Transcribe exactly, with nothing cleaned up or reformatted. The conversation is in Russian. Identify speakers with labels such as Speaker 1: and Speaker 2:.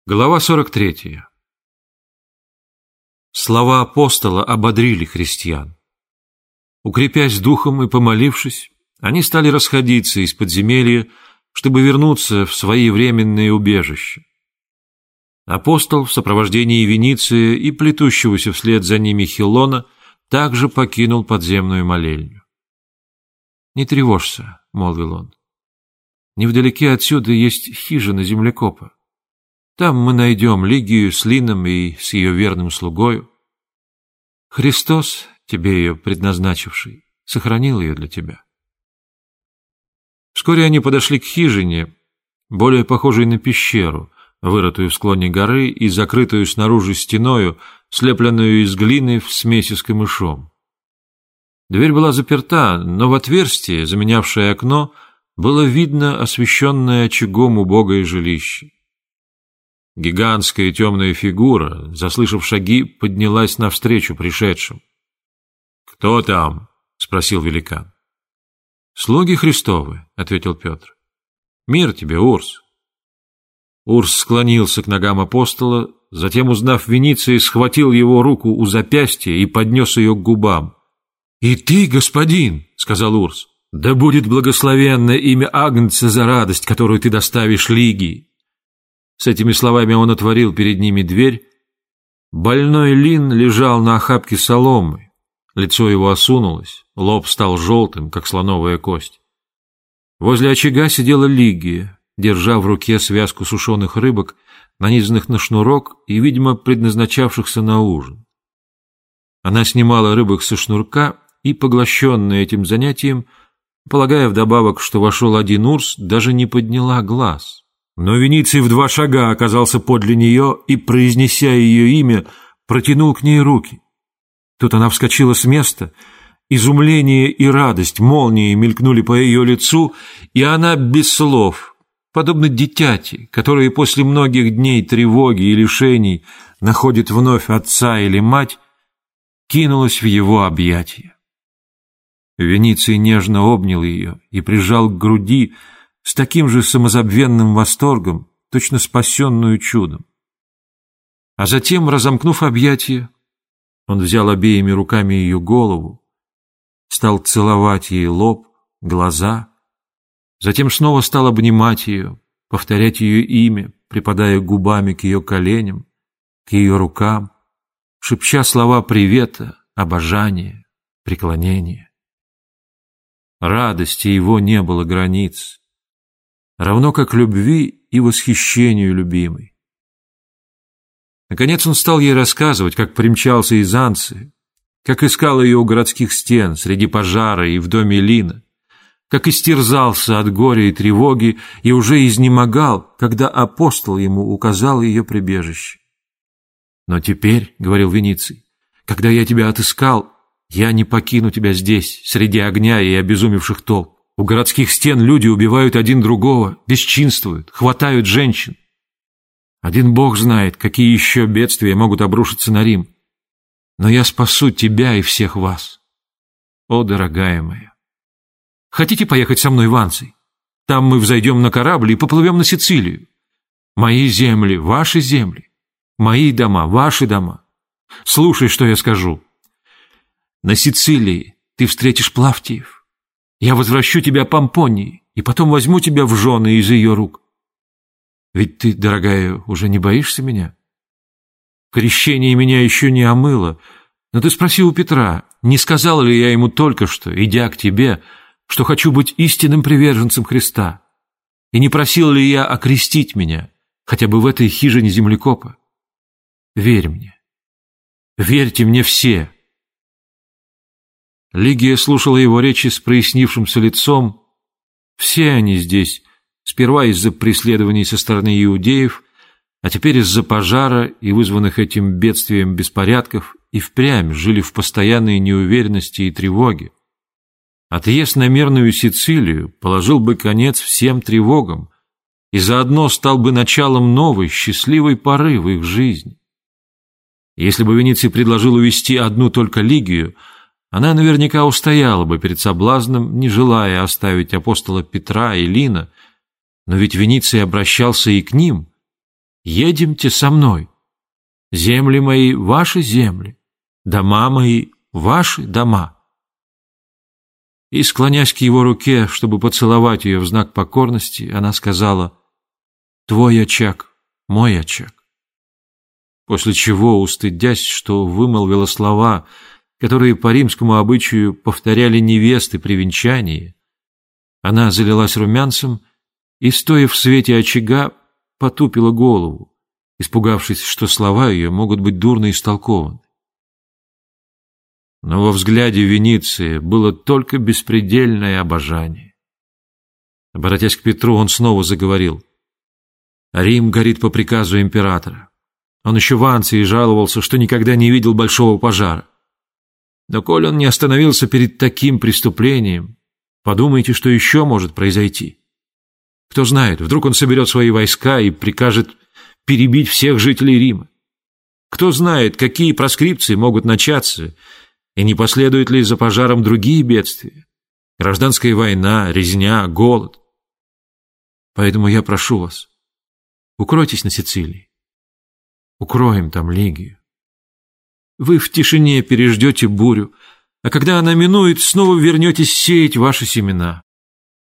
Speaker 1: Глава сорок третья. Слова апостола ободрили христиан. Укрепясь духом и помолившись, они стали расходиться из подземелья, чтобы вернуться в свои временные убежища. Апостол в сопровождении Вениция и плетущегося вслед за ними Хилона также покинул подземную молельню. «Не тревожься», — молвил он. «Невдалеке отсюда есть хижина землекопа. Там мы найдем Лигию с Лином и с ее верным слугою. Христос, тебе ее предназначивший, сохранил ее для тебя». Вскоре они подошли к хижине, более похожей на пещеру, вырытую в склоне горы и закрытую снаружи стеною, слепленную из глины в смеси с камышом. Дверь была заперта, но в отверстие, заменявшее окно, было видно освещенное очагом убогое жилище. Гигантская темная фигура, заслышав шаги, поднялась навстречу пришедшим. «Кто там?» — спросил великан. «Слуги Христовы», — ответил Петр. «Мир тебе, Урс». Урс склонился к ногам апостола, затем, узнав Вениция, схватил его руку у запястья и поднес ее к губам. «И ты, господин», — сказал Урс, — «да будет благословенно имя Агнца за радость, которую ты доставишь Лигии». С этими словами он отворил перед ними дверь. Больной Лин лежал на охапке соломы. Лицо его осунулось, лоб стал желтым, как слоновая кость. Возле очага сидела Лигия, держа в руке связку сушеных рыбок, нанизанных на шнурок и, видимо, предназначавшихся на ужин. Она снимала рыбок со шнурка и, поглощенная этим занятием, полагая вдобавок, что вошел один Урс, даже не подняла глаз. Но Вениций в два шага оказался подле нее и, произнеся ее имя, протянул к ней руки. Тут она вскочила с места, изумление и радость молнией мелькнули по ее лицу, и она без слов, подобно дитяти, которое после многих дней тревоги и лишений находит вновь отца или мать, кинулась в его объятия. Вениций нежно обнял ее и прижал к груди с таким же самозабвенным восторгом, точно спасенную чудом. А затем, разомкнув объятия, он взял обеими руками ее голову, стал целовать ей лоб, глаза, затем снова стал обнимать ее, повторять ее имя, припадая губами к ее коленям, к ее рукам, шепча слова привета, обожания, преклонения. Радости его не было границ, равно как любви и восхищению любимой. Наконец он стал ей рассказывать, как примчался из Анции, как искал ее у городских стен, среди пожара и в доме Лина, как истерзался от горя и тревоги и уже изнемогал, когда апостол ему указал ее прибежище. «Но теперь, — говорил Вениций, — когда я тебя отыскал, я не покину тебя здесь, среди огня и обезумевших толп. У городских стен люди убивают один другого, бесчинствуют, хватают женщин. Один Бог знает, какие еще бедствия могут обрушиться на Рим. Но я спасу тебя и всех вас. О, дорогая моя! Хотите поехать со мной в Анций? Там мы взойдем на корабль и поплывем на Сицилию. Мои земли, ваши земли. Мои дома, ваши дома. Слушай, что я скажу. На Сицилии ты встретишь Плавтиев. Я возвращу тебя Помпонии, и потом возьму тебя в жены из ее рук. Ведь ты, дорогая, уже не боишься меня? Крещение меня еще не омыло, но ты спроси у Петра, не сказал ли я ему только что, идя к тебе, что хочу быть истинным приверженцем Христа, и не просил ли я окрестить меня, хотя бы в этой хижине землекопа? Верь мне. Верьте мне все. Лигия слушала его речи с прояснившимся лицом. Все они здесь, сперва из-за преследований со стороны иудеев, а теперь из-за пожара и вызванных этим бедствием беспорядков, и впрямь жили в постоянной неуверенности и тревоге. Отъезд на мирную Сицилию положил бы конец всем тревогам и заодно стал бы началом новой, счастливой поры в их жизни. Если бы Вениций предложил увезти одну только Лигию, она наверняка устояла бы перед соблазном, не желая оставить апостола Петра и Лина, но ведь Вениций обращался и к ним, едемте со мной. Земли мои – ваши земли, дома мои – ваши дома». И, склонясь к его руке, чтобы поцеловать ее в знак покорности, она сказала: «Твой очаг, мой очаг». После чего, устыдясь, что вымолвила слова, которые по римскому обычаю повторяли невесты при венчании, она залилась румянцем и, стоя в свете очага, потупила голову, испугавшись, что слова ее могут быть дурно истолкованы. Но во взгляде Вениции было только беспредельное обожание. Обратясь к Петру, он снова заговорил: «Рим горит по приказу императора. Он еще в Анции жаловался, что никогда не видел большого пожара. Но коль он не остановился перед таким преступлением, подумайте, что еще может произойти. Кто знает, вдруг он соберет свои войска и прикажет перебить всех жителей Рима. Кто знает, какие проскрипции могут начаться, и не последуют ли за пожаром другие бедствия: гражданская война, резня, голод. Поэтому я прошу вас, укройтесь на Сицилии. Укроем там Лигию. Вы в тишине переждете бурю, а когда она минует, снова вернетесь сеять ваши семена.